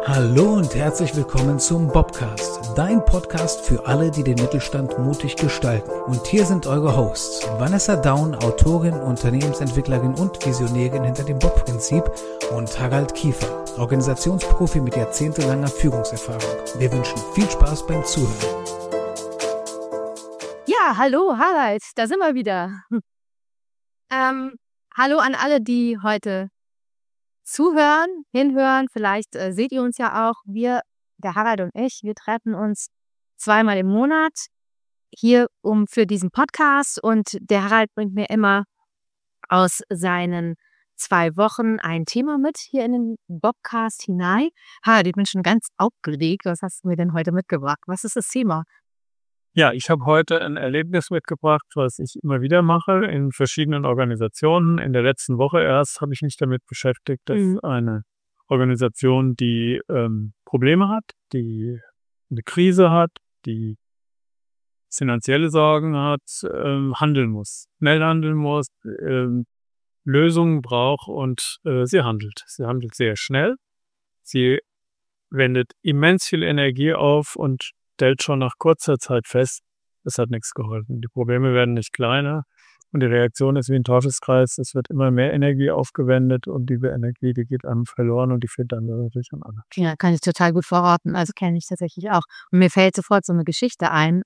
Hallo und herzlich willkommen zum Bobcast, dein Podcast für alle, die den Mittelstand mutig gestalten. Und hier sind eure Hosts, Vanessa Daun, Autorin, Unternehmensentwicklerin und Visionärin hinter dem Bob-Prinzip, und Harald Kiefer, Organisationsprofi mit jahrzehntelanger Führungserfahrung. Wir wünschen viel Spaß beim Zuhören. Ja, hallo Harald, da sind wir wieder. Hallo an alle, die heute zuhören, hinhören. Vielleicht seht ihr uns ja auch. Wir, der Harald und ich, wir treffen uns zweimal im Monat hier für diesen Podcast. Und der Harald bringt mir immer aus seinen 2 Wochen ein Thema mit hier in den Bobcast hinein. Harald, ich bin schon ganz aufgeregt. Was hast du mir denn heute mitgebracht? Was ist das Thema? Ja, ich habe heute ein Erlebnis mitgebracht, was ich immer wieder mache in verschiedenen Organisationen. In der letzten Woche erst habe ich mich damit beschäftigt, dass eine Organisation, die Probleme hat, die eine Krise hat, die finanzielle Sorgen hat, handeln muss, schnell handeln muss, Lösungen braucht und sie handelt. Sie handelt sehr schnell. Sie wendet immens viel Energie auf und stellt schon nach kurzer Zeit fest, es hat nichts geholfen. Die Probleme werden nicht kleiner und die Reaktion ist wie ein Teufelskreis. Es wird immer mehr Energie aufgewendet und diese Energie, die geht einem verloren und die fehlt dann natürlich an anderen. Ja, kann ich total gut verorten. Also kenne ich tatsächlich auch. Und mir fällt sofort so eine Geschichte ein.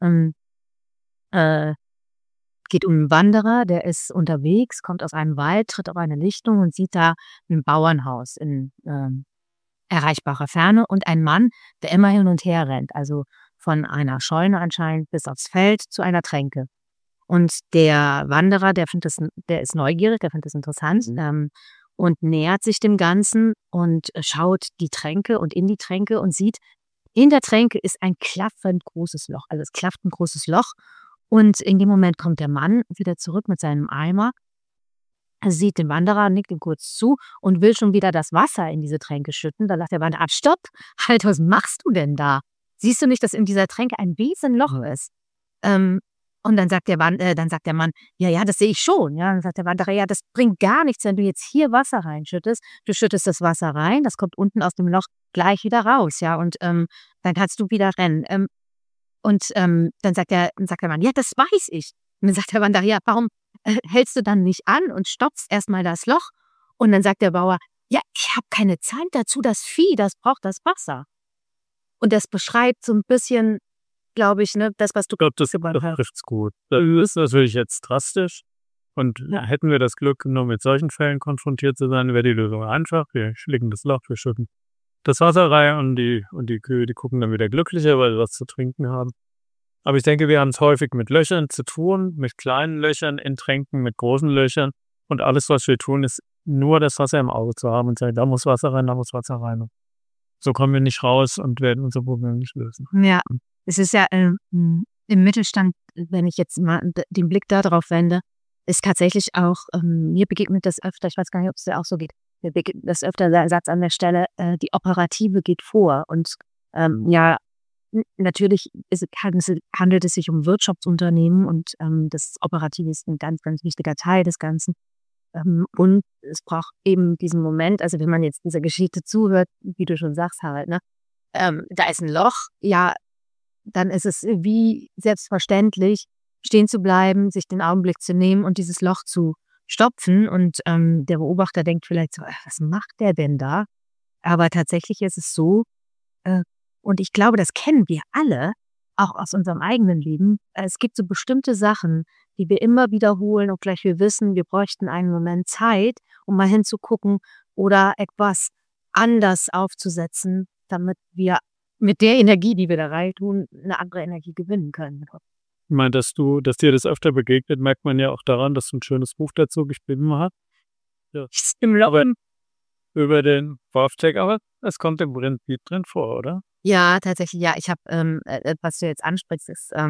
Geht um einen Wanderer, der ist unterwegs, kommt aus einem Wald, tritt auf eine Lichtung und sieht da ein Bauernhaus in erreichbarer Ferne und ein Mann, der immer hin und her rennt. Also von einer Scheune anscheinend bis aufs Feld zu einer Tränke. Und der Wanderer, der ist neugierig, der findet das interessant und nähert sich dem Ganzen und schaut die Tränke und in die Tränke und sieht, in der Tränke ist ein klaffend großes Loch. Also es klafft ein großes Loch und in dem Moment kommt der Mann wieder zurück mit seinem Eimer, sieht den Wanderer, nickt ihm kurz zu und will schon wieder das Wasser in diese Tränke schütten. Da sagt der Wanderer, stopp, halt, was machst du denn da? Siehst du nicht, dass in dieser Tränke ein Riesenloch ist? Und dann sagt der Mann, ja, das sehe ich schon. Ja, dann sagt der Wanderer, ja, das bringt gar nichts, wenn du jetzt hier Wasser reinschüttest. Du schüttest das Wasser rein, das kommt unten aus dem Loch gleich wieder raus, ja, und dann kannst du wieder rennen. Dann sagt der Mann, ja, das weiß ich. Und dann sagt der Wanderer, ja, warum hältst du dann nicht an und stopfst erstmal das Loch? Und dann sagt der Bauer, ja, ich habe keine Zeit dazu, das Vieh, das braucht das Wasser. Und das beschreibt so ein bisschen, glaube ich, das, was du das trifft's gut. Das ist natürlich jetzt drastisch. Und hätten wir das Glück, nur mit solchen Fällen konfrontiert zu sein, wäre die Lösung einfach. Wir schlägen das Loch, wir schütten das Wasser rein und die Kühe, die gucken dann wieder glücklicher, weil sie was zu trinken haben. Aber ich denke, wir haben es häufig mit Löchern zu tun, mit kleinen Löchern in Tränken, mit großen Löchern. Und alles, was wir tun, ist nur das Wasser im Auge zu haben und sagen, da muss Wasser rein, da muss Wasser rein. So kommen wir nicht raus und werden unser Problem nicht lösen. Ja, es ist ja im Mittelstand, wenn ich jetzt mal den Blick da drauf wende, ist tatsächlich auch, mir begegnet das öfter, ich weiß gar nicht, ob es dir auch so geht, mir begegnet das öfter der Satz an der Stelle, die Operative geht vor. Und natürlich handelt es sich um Wirtschaftsunternehmen und das Operative ist ein ganz, ganz wichtiger Teil des Ganzen. Und es braucht eben diesen Moment, also wenn man jetzt dieser Geschichte zuhört, wie du schon sagst, Harald, da ist ein Loch, ja, dann ist es wie selbstverständlich, stehen zu bleiben, sich den Augenblick zu nehmen und dieses Loch zu stopfen. Und der Beobachter denkt vielleicht so, was macht der denn da? Aber tatsächlich ist es so, und ich glaube, das kennen wir alle, auch aus unserem eigenen Leben. Es gibt so bestimmte Sachen, die wir immer wiederholen, obgleich wir wissen, wir bräuchten einen Moment Zeit, um mal hinzugucken oder etwas anders aufzusetzen, damit wir mit der Energie, die wir da rein tun, eine andere Energie gewinnen können. Ich meine, dass dir das öfter begegnet, merkt man ja auch daran, dass du ein schönes Buch dazu geschrieben hast. Ja. Über den Wolfcheck, aber es kommt im Prinzip drin vor, oder? Ja, tatsächlich, ja. Ich habe, was du jetzt ansprichst,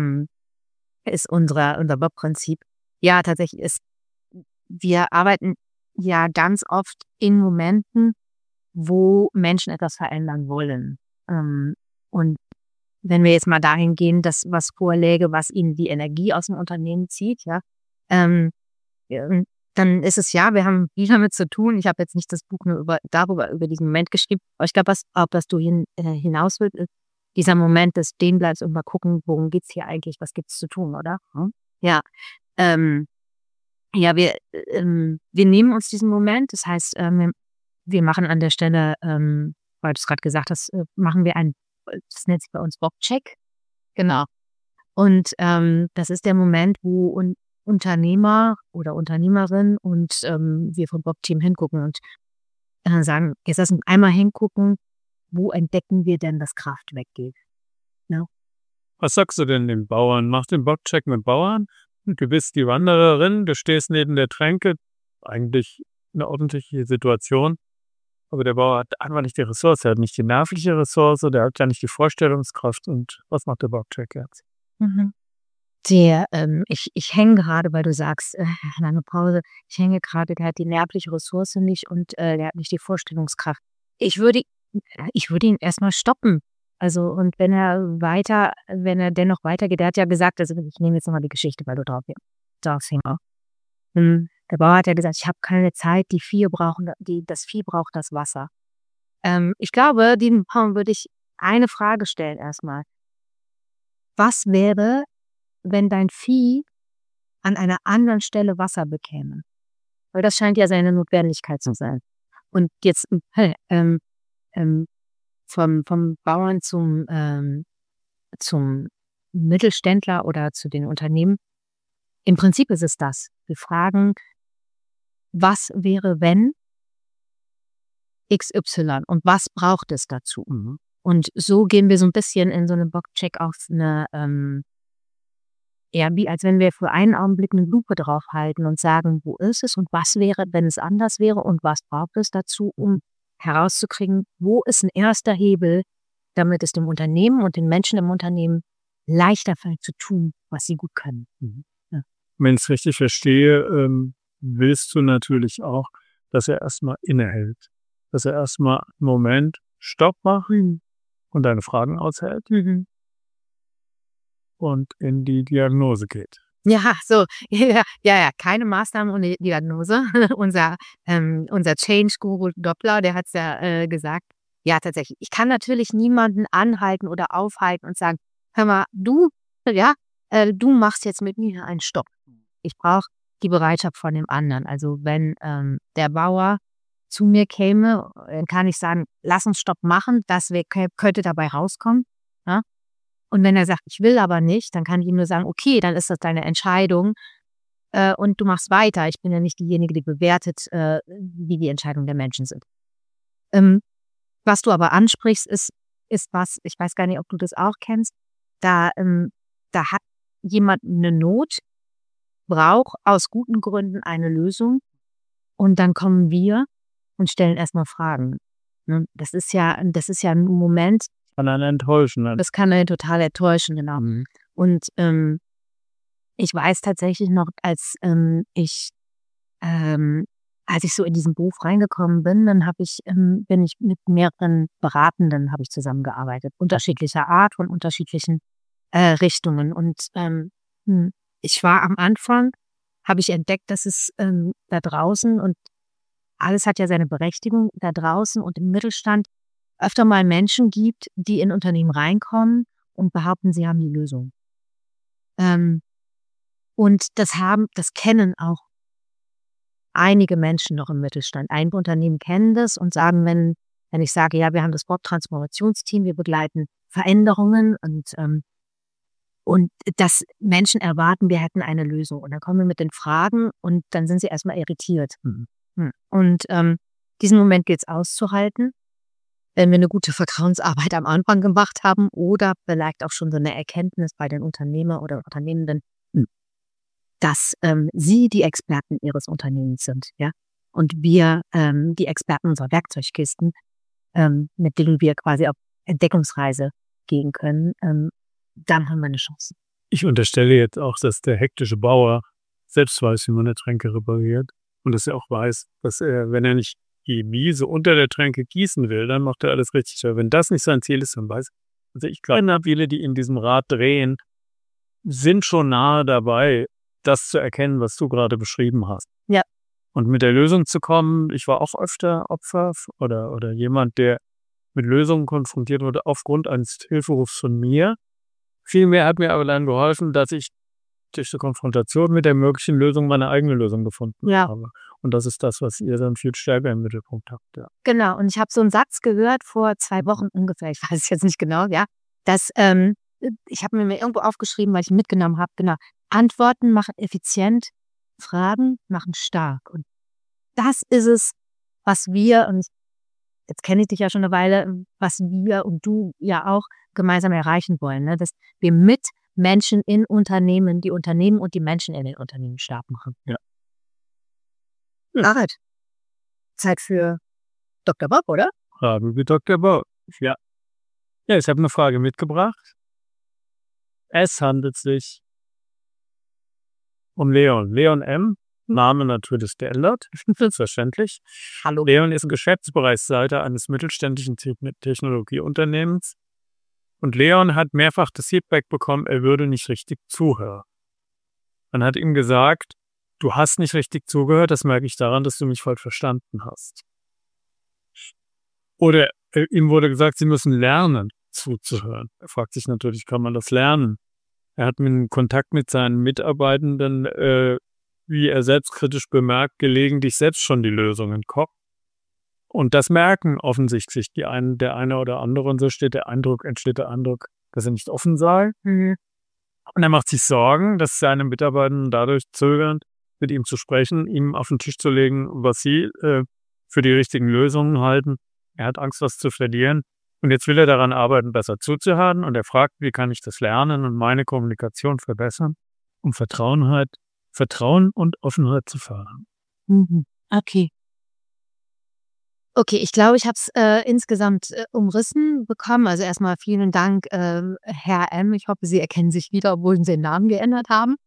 ist unser Bob-Prinzip. Ja, tatsächlich wir arbeiten ja ganz oft in Momenten, wo Menschen etwas verändern wollen. Und wenn wir jetzt mal dahin gehen, dass was vorläge, was ihnen die Energie aus dem Unternehmen zieht, ja, dann ist es ja, wir haben viel damit zu tun. Ich habe jetzt nicht das Buch nur über diesen Moment geschrieben, aber ich glaube, was du hinaus willst, ist dieser Moment des Stehenbleibens und mal gucken, worum geht's hier eigentlich, was gibt's zu tun, oder? Ja, ja, wir nehmen uns diesen Moment. Das heißt, wir machen an der Stelle, weil du es gerade gesagt hast, machen wir das nennt sich bei uns Bob-Check. Genau. Und das ist der Moment, wo Unternehmer oder Unternehmerin und wir vom Bob-Team hingucken und sagen, jetzt lass uns einmal hingucken, wo entdecken wir denn, dass Kraft weggeht. No? Was sagst du denn den Bauern? Mach den Bob-Check mit Bauern. Du bist die Wandererin, du stehst neben der Tränke. Eigentlich eine ordentliche Situation. Aber der Bauer hat einfach nicht die Ressource. Er hat nicht die nervliche Ressource, der hat ja nicht die Vorstellungskraft. Und was macht der Bob-Check jetzt? Ich hänge gerade, weil du sagst, lange Pause, ich hänge gerade, der hat die nervliche Ressource nicht und der hat nicht die Vorstellungskraft. Ich würde ihn erstmal stoppen. Also, und wenn er dennoch weitergeht, der hat ja gesagt, also ich nehme jetzt nochmal die Geschichte, weil du drauf hingst. Der Bauer hat ja gesagt, ich habe keine Zeit, das Vieh braucht das Wasser. Ich glaube, diesem Bauern würde ich eine Frage stellen erstmal. Was wäre, wenn dein Vieh an einer anderen Stelle Wasser bekäme? Weil das scheint ja seine Notwendigkeit zu sein. Und jetzt vom Bauern zum Mittelständler oder zu den Unternehmen. Im Prinzip ist es das. Wir fragen, was wäre, wenn XY und was braucht es dazu? Und so gehen wir so ein bisschen in so einen Box-Check auf eine, eher wie als wenn wir für einen Augenblick eine Lupe draufhalten und sagen, wo ist es und was wäre, wenn es anders wäre und was braucht es dazu, um herauszukriegen, wo ist ein erster Hebel, damit es dem Unternehmen und den Menschen im Unternehmen leichter fällt zu tun, was sie gut können. Ja. Wenn ich es richtig verstehe, willst du natürlich auch, dass er erstmal innehält. Dass er erstmal einen Moment Stopp macht und deine Fragen aushält und in die Diagnose geht. Ja, so, ja, keine Maßnahmen ohne Diagnose. Unser Change-Guru Doppler, der hat es ja gesagt. Ja, tatsächlich. Ich kann natürlich niemanden anhalten oder aufhalten und sagen, hör mal, du machst jetzt mit mir einen Stopp. Ich brauche die Bereitschaft von dem anderen. Also wenn der Bauer zu mir käme, dann kann ich sagen, lass uns Stopp machen, könnte dabei rauskommen. Ja? Und wenn er sagt, ich will aber nicht, dann kann ich ihm nur sagen, okay, dann ist das deine Entscheidung und du machst weiter. Ich bin ja nicht diejenige, die bewertet, wie die Entscheidungen der Menschen sind. Was du aber ansprichst, ist was, ich weiß gar nicht, ob du das auch kennst, da hat jemand eine Not, braucht aus guten Gründen eine Lösung und dann kommen wir und stellen erstmal Fragen. Ne? Das ist ja ein Moment. Kann einen enttäuschen. Ne? Das kann einen total enttäuschen, genau. Und ich weiß tatsächlich noch, als ich so in diesen Beruf reingekommen bin, dann bin ich mit mehreren Beratenden zusammengearbeitet, unterschiedlicher Art und unterschiedlichen Richtungen. Und ich war am Anfang, habe ich entdeckt, dass es da draußen und alles hat ja seine Berechtigung da draußen und im Mittelstand öfter mal Menschen gibt, die in Unternehmen reinkommen und behaupten, sie haben die Lösung. Und das kennen auch einige Menschen noch im Mittelstand. Einige Unternehmen kennen das und sagen, wenn ich sage, ja, wir haben das Bob-Transformationsteam, wir begleiten Veränderungen und dass Menschen erwarten, wir hätten eine Lösung. Und dann kommen wir mit den Fragen und dann sind sie erstmal irritiert. Und diesen Moment gilt es auszuhalten, wenn wir eine gute Vertrauensarbeit am Anfang gemacht haben oder vielleicht auch schon so eine Erkenntnis bei den Unternehmer oder Unternehmenden, dass sie die Experten ihres Unternehmens sind, ja, und wir die Experten unserer Werkzeugkisten, mit denen wir quasi auf Entdeckungsreise gehen können, dann haben wir eine Chance. Ich unterstelle jetzt auch, dass der hektische Bauer selbst weiß, wie man eine Tränke repariert und dass er auch weiß, dass er, wenn er nicht die Wiese unter der Tränke gießen will, dann macht er alles richtig. Aber wenn das nicht sein Ziel ist, dann weiß er. Also ich glaube, viele, die in diesem Rad drehen, sind schon nahe dabei, das zu erkennen, was du gerade beschrieben hast. Ja. und mit der Lösung zu kommen. Ich war auch öfter Opfer oder jemand, der mit Lösungen konfrontiert wurde aufgrund eines Hilferufs von mir. Vielmehr hat mir aber dann geholfen, dass ich durch die Konfrontation mit der möglichen Lösung meine eigene Lösung gefunden habe. Und das ist das, was ihr dann viel stärker im Mittelpunkt habt. Ja. Genau, und ich habe so einen Satz gehört vor 2 Wochen ungefähr, ich weiß es jetzt nicht genau, ja, dass ich habe mir irgendwo aufgeschrieben, weil ich ihn mitgenommen habe, genau, Antworten machen effizient, Fragen machen stark. Und das ist es, was wir, und jetzt kenne ich dich ja schon eine Weile, was wir und du ja auch gemeinsam erreichen wollen, ne? Dass wir mit Menschen in Unternehmen, die Unternehmen und die Menschen in den Unternehmen stark machen. Ja. Alright. Zeit für Dr. Bob, oder? Frage wie Dr. Bob. Ja. Ja, ich habe eine Frage mitgebracht. Es handelt sich um Leon. Leon M. Name natürlich geändert, selbstverständlich. Hallo. Leon ist Geschäftsbereichsleiter eines mittelständischen Technologieunternehmens. Und Leon hat mehrfach das Feedback bekommen, er würde nicht richtig zuhören. Man hat ihm gesagt, du hast nicht richtig zugehört, das merke ich daran, dass du mich falsch verstanden hast. Oder ihm wurde gesagt, sie müssen lernen, zuzuhören. Er fragt sich natürlich, kann man das lernen? Er hat mit Kontakt mit seinen Mitarbeitenden, wie er selbstkritisch bemerkt, gelegentlich selbst schon die Lösung im Kopf. Und das merken offensichtlich der eine oder andere. Und so entsteht der Eindruck, dass er nicht offen sei. Und er macht sich Sorgen, dass seine Mitarbeitenden dadurch zögern, mit ihm zu sprechen, ihm auf den Tisch zu legen, was sie für die richtigen Lösungen halten. Er hat Angst, was zu verlieren. Und jetzt will er daran arbeiten, besser zuzuhören. Und er fragt, wie kann ich das lernen und meine Kommunikation verbessern, um Vertrauen und Offenheit zu fördern. Okay. Okay, ich glaube, ich habe es insgesamt umrissen bekommen. Also erstmal vielen Dank, Herr M. Ich hoffe, Sie erkennen sich wieder, obwohl Sie den Namen geändert haben.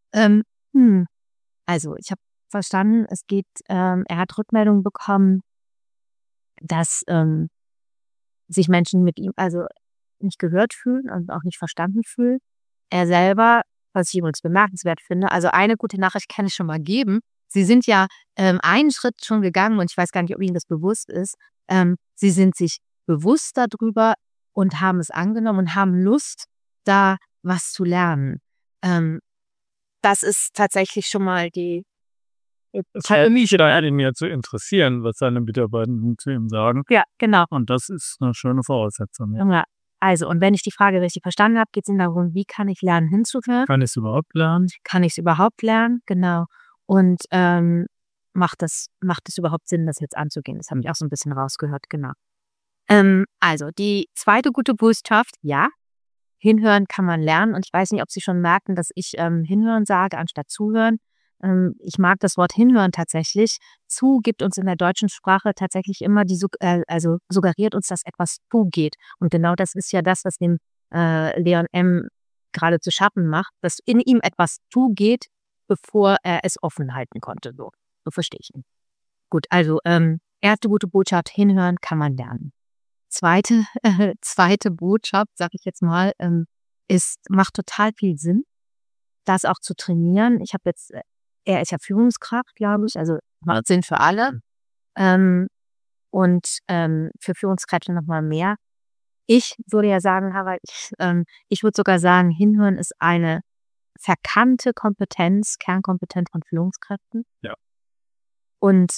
Also ich habe verstanden, es geht, er hat Rückmeldungen bekommen, dass sich Menschen mit ihm also nicht gehört fühlen und auch nicht verstanden fühlen. Er selber, was ich übrigens bemerkenswert finde, also eine gute Nachricht kann ich schon mal geben. Sie sind ja einen Schritt schon gegangen und ich weiß gar nicht, ob Ihnen das bewusst ist. Sie sind sich bewusst darüber und haben es angenommen und haben Lust, da was zu lernen. Das ist tatsächlich schon mal die... Es scheint nicht mehr zu interessieren, was seine Mitarbeitenden zu ihm sagen. Ja, genau. Und das ist eine schöne Voraussetzung. Ja. Ja, also, und wenn ich die Frage richtig verstanden habe, geht es Ihnen darum, wie kann ich lernen, hinzuhören? Kann ich es überhaupt lernen? Kann ich es überhaupt lernen? Genau. Und macht es überhaupt Sinn, das jetzt anzugehen? Das habe ich auch so ein bisschen rausgehört, genau. Also, die zweite gute Botschaft, ja, hinhören kann man lernen. Und ich weiß nicht, ob Sie schon merken, dass ich hinhören sage, anstatt zuhören. Ich mag das Wort hinhören tatsächlich. Zu gibt uns in der deutschen Sprache tatsächlich immer also suggeriert uns, dass etwas zugeht. Und genau das ist ja das, was dem Leon M. gerade zu schaffen macht, dass in ihm etwas zugeht, bevor er es offen halten konnte. So verstehe ich ihn. Gut, also erste gute Botschaft, hinhören kann man lernen. Zweite Botschaft, sage ich jetzt mal, macht total viel Sinn, das auch zu trainieren. Ich habe jetzt, er ist ja Führungskraft, glaube ich, also macht Sinn für alle. Und für Führungskräfte nochmal mehr. Ich würde ja sagen, Harald, ich würde sogar sagen, hinhören ist eine verkannte Kompetenz, Kernkompetenz von Führungskräften. Ja. Und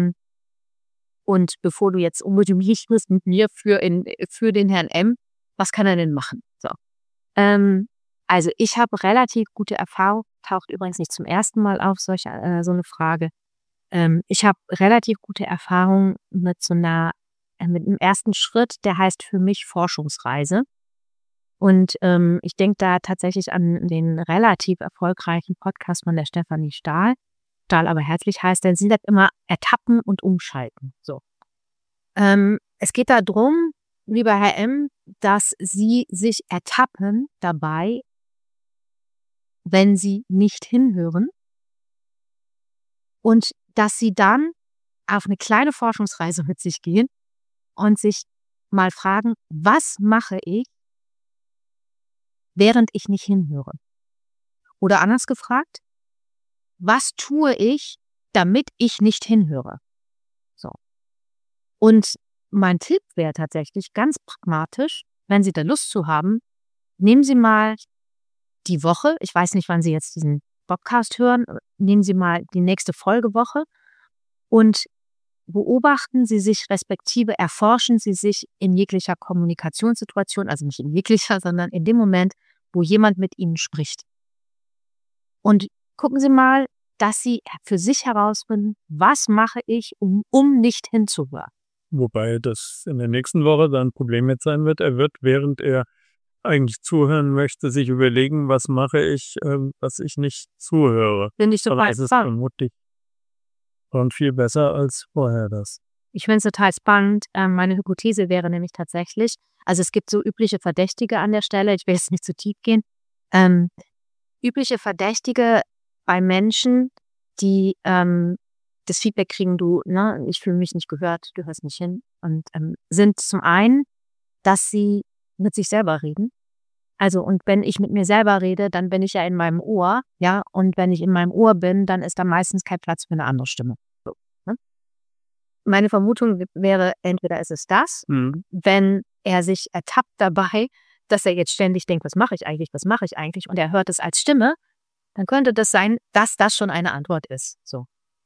bevor du jetzt unbedingt nicht bist mit mir für den Herrn M., was kann er denn machen? So. Also ich habe relativ gute Erfahrung, taucht übrigens nicht zum ersten Mal auf, so eine Frage. Ich habe relativ gute Erfahrung mit einem ersten Schritt, der heißt für mich Forschungsreise. Und ich denke da tatsächlich an den relativ erfolgreichen Podcast von der Stefanie Stahl. Stahl aber herzlich heißt, denn sie sagt immer ertappen und umschalten. So. Es geht darum, lieber Herr M., dass Sie sich ertappen dabei, wenn Sie nicht hinhören und dass Sie dann auf eine kleine Forschungsreise mit sich gehen und sich mal fragen, was mache ich, während ich nicht hinhöre? Oder anders gefragt, was tue ich, damit ich nicht hinhöre. So. Und mein Tipp wäre tatsächlich ganz pragmatisch, wenn Sie da Lust zu haben, nehmen Sie mal die Woche, ich weiß nicht, wann Sie jetzt diesen Podcast hören, nehmen Sie mal die nächste Folgewoche und beobachten Sie sich respektive, erforschen Sie sich in jeglicher Kommunikationssituation, also nicht in jeglicher, sondern in dem Moment, wo jemand mit Ihnen spricht. Und gucken Sie mal, dass Sie für sich herausfinden, was mache ich, um nicht hinzuhören. Wobei das in der nächsten Woche sein Problem jetzt sein wird. Er wird, während er eigentlich zuhören möchte, sich überlegen, was mache ich, dass ich nicht zuhöre. Finde ich Aber total es ist spannend. vermutlich schon viel besser als vorher das. Ich finde es total spannend. Meine Hypothese wäre nämlich tatsächlich, also es gibt so übliche Verdächtige an der Stelle, ich will jetzt nicht zu tief gehen, übliche Verdächtige bei Menschen, die das Feedback kriegen, ich fühle mich nicht gehört, du hörst nicht hin, und sind zum einen, dass sie mit sich selber reden. Also, und wenn ich mit mir selber rede, dann bin ich ja in meinem Ohr, ja, und wenn ich in meinem Ohr bin, dann ist da meistens kein Platz für eine andere Stimme. So, ne? Meine Vermutung wäre, entweder ist es das, wenn er sich ertappt dabei, dass er jetzt ständig denkt, was mache ich eigentlich, und er hört es als Stimme, dann könnte das sein, dass das schon eine Antwort ist. So.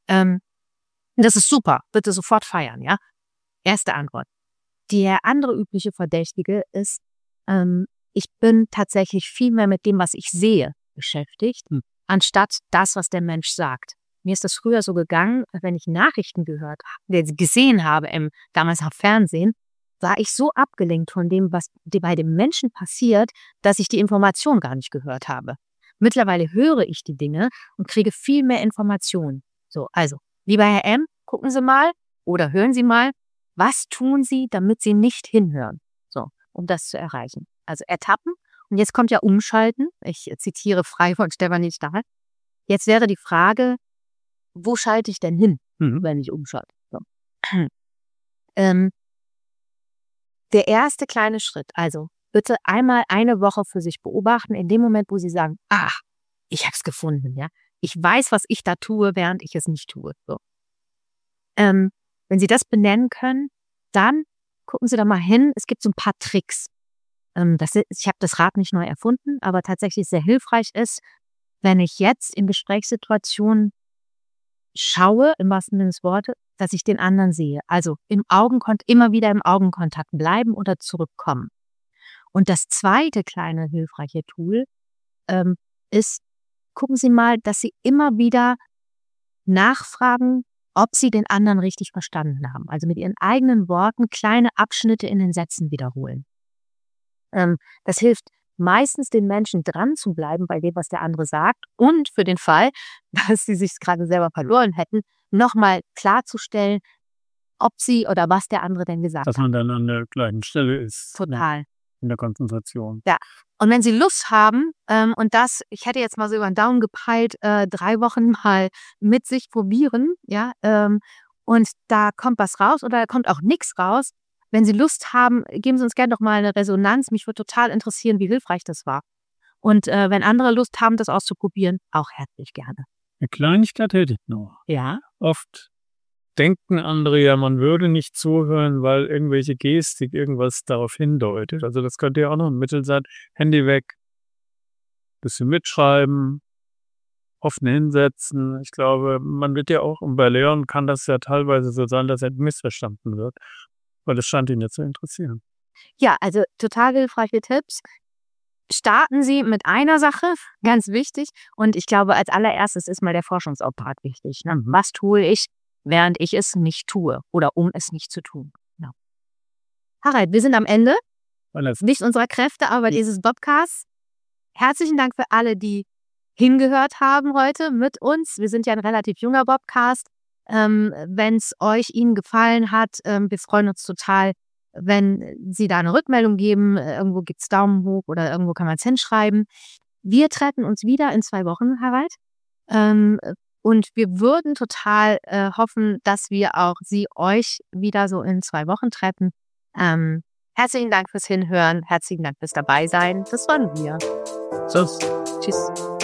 Das ist super, bitte sofort feiern, ja. Erste Antwort. Der andere übliche Verdächtige ist, ich bin tatsächlich viel mehr mit dem, was ich sehe, beschäftigt, anstatt das, was der Mensch sagt. Mir ist das früher so gegangen, wenn ich Nachrichten gesehen habe, damals auf Fernsehen, war ich so abgelenkt von dem, was bei dem Menschen passiert, dass ich die Information gar nicht gehört habe. Mittlerweile höre ich die Dinge und kriege viel mehr Informationen. So, also, lieber Herr M., gucken Sie mal oder hören Sie mal, was tun Sie, damit Sie nicht hinhören? So, um das zu erreichen. Also ertappen. Und jetzt kommt ja Umschalten. Ich zitiere frei von Stefanie Stahl. Jetzt wäre die Frage, wo schalte ich denn hin, wenn ich umschalte? So. Der erste kleine Schritt, also bitte einmal eine Woche für sich beobachten, in dem Moment, wo Sie sagen, ich habe es gefunden, ja. Ich weiß, was ich da tue, während ich es nicht tue. So. Wenn Sie das benennen können, dann gucken Sie da mal hin. Es gibt so ein paar Tricks. Ich habe das Rad nicht neu erfunden, aber tatsächlich sehr hilfreich ist, wenn ich jetzt in Gesprächssituationen schaue, im wahrsten Sinne des Wortes, dass ich den anderen sehe. Also immer wieder im Augenkontakt bleiben oder zurückkommen. Und das zweite kleine hilfreiche Tool ist, gucken Sie mal, dass Sie immer wieder nachfragen, ob Sie den anderen richtig verstanden haben. Also mit Ihren eigenen Worten kleine Abschnitte in den Sätzen wiederholen. Das hilft meistens den Menschen dran zu bleiben bei dem, was der andere sagt, und für den Fall, dass sie sich gerade selber verloren hätten, nochmal klarzustellen, ob sie oder was der andere denn gesagt hat. Dass man dann an der gleichen Stelle ist. Total. In der Konzentration. Ja. Und wenn Sie Lust haben, ich hätte jetzt mal so über den Daumen gepeilt, 3 Wochen mal mit sich probieren, ja, und da kommt was raus oder da kommt auch nichts raus. Wenn Sie Lust haben, geben Sie uns gerne doch mal eine Resonanz. Mich würde total interessieren, wie hilfreich das war. Und wenn andere Lust haben, das auszuprobieren, auch herzlich gerne. Eine Kleinigkeit hätte ich noch. Ja. Oft denken andere ja, man würde nicht zuhören, weil irgendwelche Gestik irgendwas darauf hindeutet. Also das könnte ja auch noch ein Mittel sein. Handy weg, bisschen mitschreiben, offen hinsetzen. Ich glaube, man wird ja auch, bei Leon kann das ja teilweise so sein, dass er missverstanden wird. Weil das scheint ihn jetzt zu interessieren. Ja, also total hilfreiche Tipps. Starten Sie mit einer Sache, ganz wichtig. Und ich glaube, als allererstes ist mal der Forschungsauftrag wichtig. Ne? Was tue ich, während ich es nicht tue oder um es nicht zu tun? Genau. Harald, wir sind am Ende. Nicht unserer Kräfte, aber dieses Bobcasts. Herzlichen Dank für alle, die hingehört haben heute mit uns. Wir sind ja ein relativ junger Bobcast. Wenn es Ihnen gefallen hat, wir freuen uns total, wenn Sie da eine Rückmeldung geben. Irgendwo gibt es Daumen hoch oder irgendwo kann man es hinschreiben. Wir treffen uns wieder in 2 Wochen, Harald. Und wir würden total hoffen, dass wir auch euch wieder so in 2 Wochen treffen. Herzlichen Dank fürs Hinhören. Herzlichen Dank fürs Dabeisein. Das waren wir. Tschüss. Tschüss.